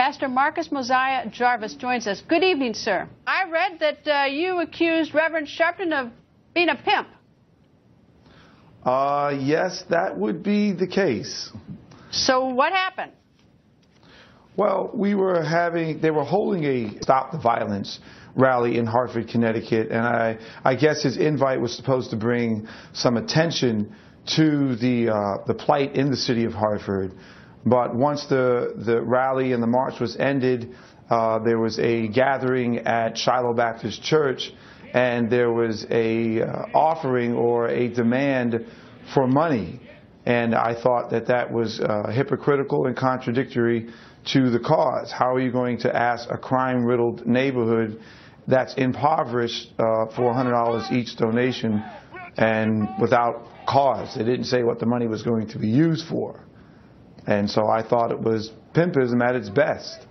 Pastor Marcus Mosiah Jarvis joins us. Good evening, sir. I read that you accused Reverend Sharpton of being a pimp. Yes, that would be the case. So what happened? Well, they were holding a Stop the Violence rally in Hartford, Connecticut, and I guess his invite was supposed to bring some attention to the plight in the city of Hartford. But once the rally and the march was ended, there was a gathering at Shiloh Baptist Church, and there was a offering or a demand for money. And I thought that was hypocritical and contradictory to the cause. How are you going to ask a crime-riddled neighborhood that's impoverished for $100 each donation and without cause? They didn't say what the money was going to be used for. And so I thought it was pimpism at its best.